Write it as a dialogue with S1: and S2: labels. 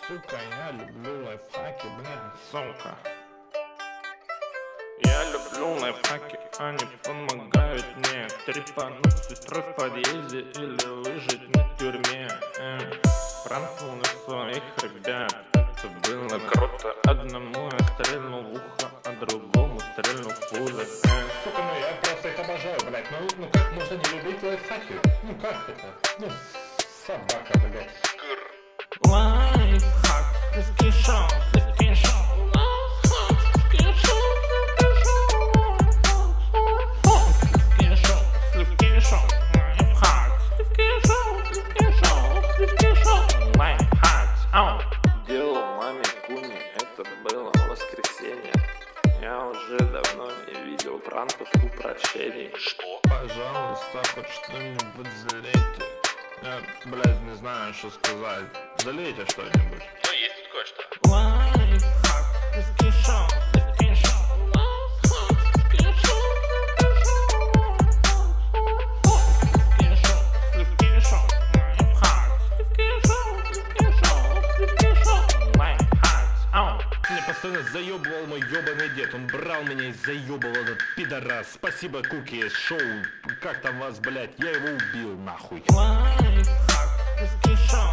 S1: сука, я люблю лайфхаки, бля, сука. Я люблю лайфхаки, они помогают мне трепануть с сестрой в подъезде или выжить на тюрьме. Пранкнул своих ребят, это было круто. Одному я стрельнул в ухо, а другому стрельнул в пузо. Сука, ну я просто их обожаю, блядь. Ну как можно не любить лайфхаки? Ну как это? Ну собака, блядь. Лайфхак, сливки шоу, сливки шоу. Сливки шоу, сливки шоу, сливки шоу. Лайфхак, сливки шоу, сливки шоу, сливки шоу. Лайфхак, ау. Делал маме куни, это было воскресенье. Я уже давно не видел пранков упрощений. Что? Пожалуйста, хоть что-нибудь залейте. Я, блядь, не знаю, что сказать. Залейте что-нибудь.
S2: Ну, есть тут кое-что.
S1: Лайфхак, сливки шоу, сливки шоу. Лайфхак, сливки шоу, сливки шоу. Сливки шоу, лайфхак, сливки шоу, сливки шоу, сливки шоу. Лайфхак, ау. Меня постоянно заебывал мой ебаный дед. Он брал меня и заебывал, этот пидорас. Спасибо, Куки, шоу. Как там вас, блядь? Я его убил, нахуй. Лайфхак, сливки шоу.